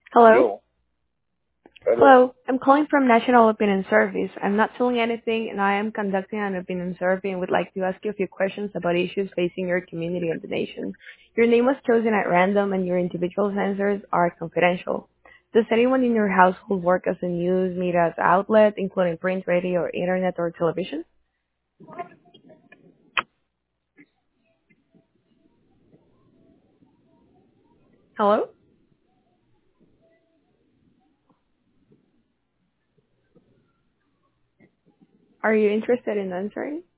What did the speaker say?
Hello? Yo, hello. Hello. I'm calling from National Opinion Service. I'm not selling anything and I am conducting an opinion survey and would like to ask you a few questions about issues facing your community and the nation. Your name was chosen at random and your individual answers are confidential. Does anyone in your household work as a news media outlet, including print, radio, or internet or television? Hello? Are you interested in answering?